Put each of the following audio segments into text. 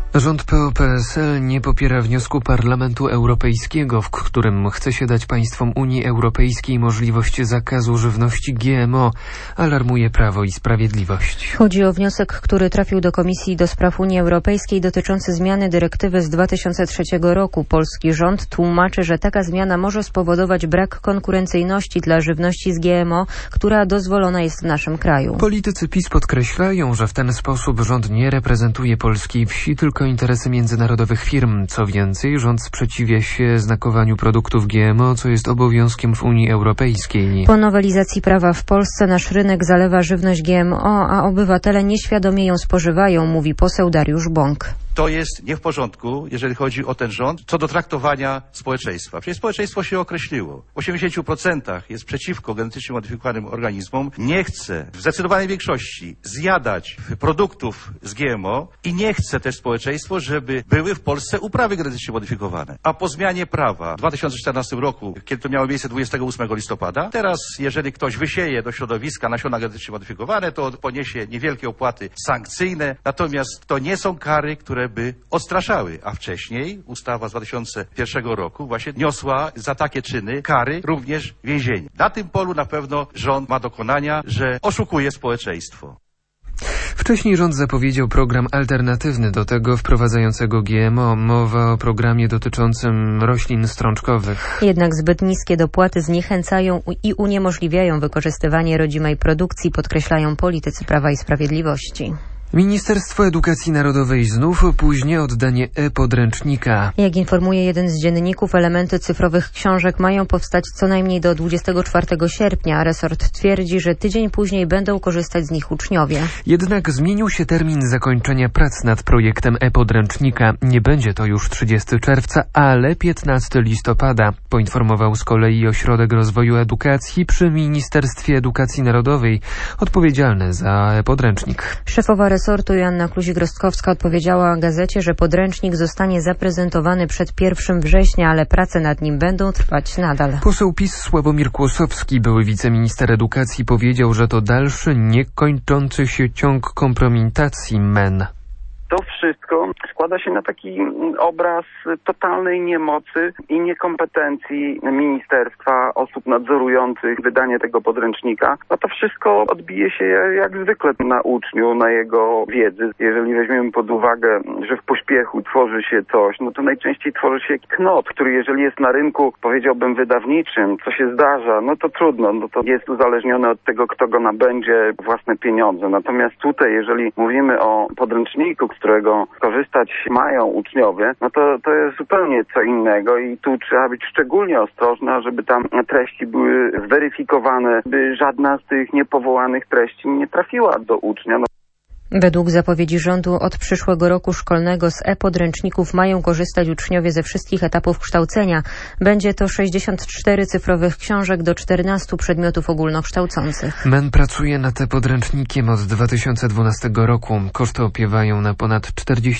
Rząd PO-PSL nie popiera wniosku Parlamentu Europejskiego, w którym chce się dać państwom Unii Europejskiej możliwość zakazu żywności GMO, alarmuje Prawo i Sprawiedliwość. Chodzi o wniosek, który trafił do Komisji do Spraw Unii Europejskiej dotyczący zmiany dyrektywy z 2003 roku. Polski rząd tłumaczy, że taka zmiana może spowodować brak konkurencyjności dla żywności z GMO, która dozwolona jest w naszym kraju. Politycy PiS podkreślają, że w ten sposób rząd nie reprezentuje polskiej wsi, tylko interesy międzynarodowych firm. Co więcej, rząd sprzeciwia się znakowaniu produktów GMO, co jest obowiązkiem w Unii Europejskiej. Po nowelizacji prawa w Polsce nasz rynek zalewa żywność GMO, a obywatele nieświadomie ją spożywają, mówi poseł Dariusz Bąk. To jest nie w porządku, jeżeli chodzi o ten rząd, co do traktowania społeczeństwa. Przecież społeczeństwo się określiło. W 80% jest przeciwko genetycznie modyfikowanym organizmom, nie chce w zdecydowanej większości zjadać produktów z GMO i nie chce też społeczeństwo, żeby były w Polsce uprawy genetycznie modyfikowane. A po zmianie prawa w 2014 roku, kiedy to miało miejsce 28 listopada, teraz jeżeli ktoś wysieje do środowiska nasiona genetycznie modyfikowane, to poniesie niewielkie opłaty sankcyjne, natomiast to nie są kary, które by odstraszały, a wcześniej ustawa z 2001 roku właśnie niosła za takie czyny kary również więzienie. Na tym polu na pewno rząd ma dokonania, że oszukuje społeczeństwo. Wcześniej rząd zapowiedział program alternatywny do tego wprowadzającego GMO. Mowa o programie dotyczącym roślin strączkowych. Jednak zbyt niskie dopłaty zniechęcają i uniemożliwiają wykorzystywanie rodzimej produkcji, podkreślają politycy Prawa i Sprawiedliwości. Ministerstwo Edukacji Narodowej znów opóźnia oddanie e-podręcznika. Jak informuje jeden z dzienników, elementy cyfrowych książek mają powstać co najmniej do 24 sierpnia. Resort twierdzi, że tydzień później będą korzystać z nich uczniowie. Jednak zmienił się termin zakończenia prac nad projektem e-podręcznika. Nie będzie to już 30 czerwca, ale 15 listopada, poinformował z kolei Ośrodek Rozwoju Edukacji przy Ministerstwie Edukacji Narodowej, odpowiedzialny za e-podręcznik. Szefowa resortu Joanna Kluzik-Rostkowska odpowiedziała gazecie, że podręcznik zostanie zaprezentowany przed 1 września, ale prace nad nim będą trwać nadal. Poseł PiS Sławomir Kłosowski, były wiceminister edukacji, powiedział, że to dalszy, niekończący się ciąg kompromitacji MEN. To wszystko składa się na taki obraz totalnej niemocy i niekompetencji ministerstwa, osób nadzorujących wydanie tego podręcznika. No to wszystko odbije się jak zwykle na uczniu, na jego wiedzy. Jeżeli weźmiemy pod uwagę, że w pośpiechu tworzy się coś, no to najczęściej tworzy się knot, który jeżeli jest na rynku, powiedziałbym, wydawniczym, co się zdarza, no to trudno, no to jest uzależnione od tego, kto go nabędzie, własne pieniądze. Natomiast tutaj, jeżeli mówimy o podręczniku, z którego korzystać mają uczniowie, no to jest zupełnie co innego i tu trzeba być szczególnie ostrożna, żeby tam treści były zweryfikowane, by żadna z tych niepowołanych treści nie trafiła do ucznia. Według zapowiedzi rządu od przyszłego roku szkolnego z e-podręczników mają korzystać uczniowie ze wszystkich etapów kształcenia. Będzie to 64 cyfrowych książek do 14 przedmiotów ogólnokształcących. MEN pracuje nad e-podręcznikiem od 2012 roku. Koszty opiewają na ponad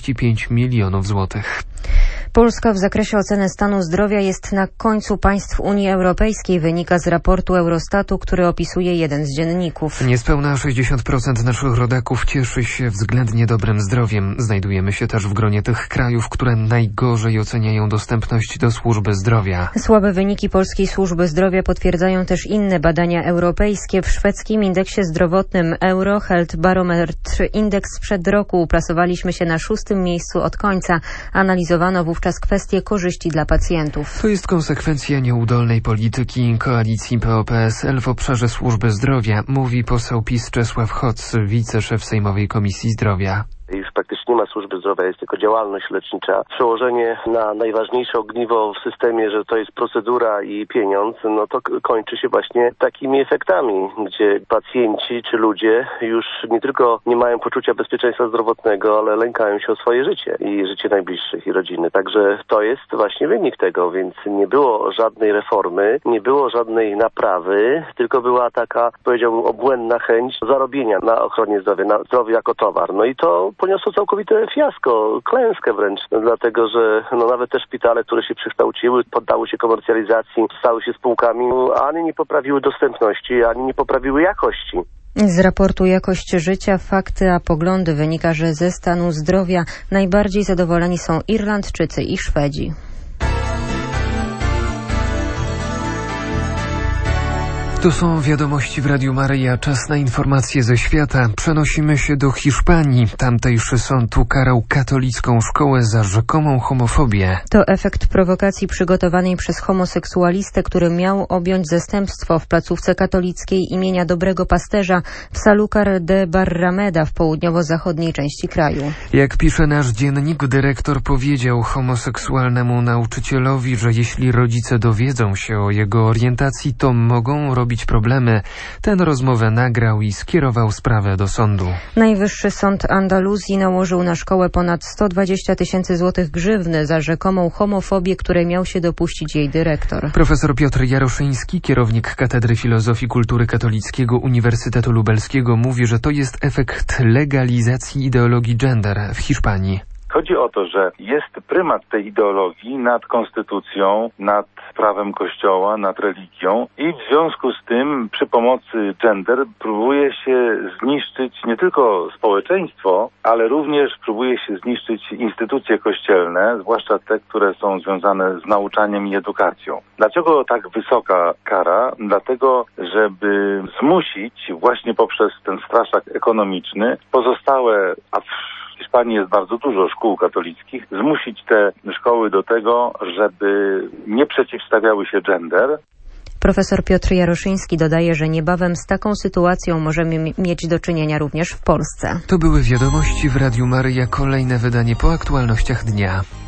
45 milionów złotych. Polska w zakresie oceny stanu zdrowia jest na końcu państw Unii Europejskiej, wynika z raportu Eurostatu, który opisuje jeden z dzienników. Niespełna 60% naszych rodaków cieszy się względnie dobrym zdrowiem. Znajdujemy się też w gronie tych krajów, które najgorzej oceniają dostępność do służby zdrowia. Słabe wyniki polskiej służby zdrowia potwierdzają też inne badania europejskie. W szwedzkim indeksie zdrowotnym Euro Health Barometr Index sprzed roku uplasowaliśmy się na 6. miejscu od końca. Analizowano wówczas kwestie korzyści dla pacjentów. To jest konsekwencja nieudolnej polityki koalicji PO-PSL w obszarze służby zdrowia, mówi poseł PiS Czesław Hoc, wiceszef Sejmowej Komisji Zdrowia. Już praktycznie nie ma służby zdrowia, jest tylko działalność lecznicza. Przełożenie na najważniejsze ogniwo w systemie, że to jest procedura i pieniądz, no to kończy się właśnie takimi efektami, gdzie pacjenci czy ludzie już nie tylko nie mają poczucia bezpieczeństwa zdrowotnego, ale lękają się o swoje życie i życie najbliższych i rodziny. Także to jest właśnie wynik tego, więc nie było żadnej reformy, nie było żadnej naprawy, tylko była taka, powiedziałbym, obłędna chęć zarobienia na ochronie zdrowia, na zdrowiu jako towar. No i to poniosło całkowicie całkowite fiasko, klęskę wręcz, dlatego że nawet te szpitale, które się przekształciły, poddały się komercjalizacji, stały się spółkami, ani nie poprawiły dostępności, ani nie poprawiły jakości. Z raportu Jakość życia, fakty a poglądy wynika, że ze stanu zdrowia najbardziej zadowoleni są Irlandczycy i Szwedzi. To są wiadomości w Radiu Maryja. Czas na informacje ze świata. Przenosimy się do Hiszpanii. Tamtejszy sąd ukarał katolicką szkołę za rzekomą homofobię. To efekt prowokacji przygotowanej przez homoseksualistę, który miał objąć zastępstwo w placówce katolickiej imienia Dobrego Pasterza w Sanlúcar de Barrameda w południowo-zachodniej części kraju. Jak pisze nasz dziennik, dyrektor powiedział homoseksualnemu nauczycielowi, że jeśli rodzice dowiedzą się o jego orientacji, to mogą robić problemy. Ten rozmowę nagrał i skierował sprawę do sądu. Najwyższy Sąd Andaluzji nałożył na szkołę ponad 120 000 złotych grzywny za rzekomą homofobię, której miał się dopuścić jej dyrektor. Profesor Piotr Jaroszyński, kierownik Katedry Filozofii Kultury Katolickiego Uniwersytetu Lubelskiego, mówi, że to jest efekt legalizacji ideologii gender w Hiszpanii. Chodzi o to, że jest prymat tej ideologii nad konstytucją, nad prawem Kościoła, nad religią i w związku z tym przy pomocy gender próbuje się zniszczyć nie tylko społeczeństwo, ale również próbuje się zniszczyć instytucje kościelne, zwłaszcza te, które są związane z nauczaniem i edukacją. Dlaczego tak wysoka kara? Dlatego, żeby zmusić właśnie poprzez ten straszak ekonomiczny pozostałe, a w Hiszpanii jest bardzo dużo szkół katolickich, zmusić te szkoły do tego, żeby nie przeciwstawiały się gender. Profesor Piotr Jaroszyński dodaje, że niebawem z taką sytuacją możemy mieć do czynienia również w Polsce. To były wiadomości w Radiu Maryja. Kolejne wydanie po aktualnościach dnia.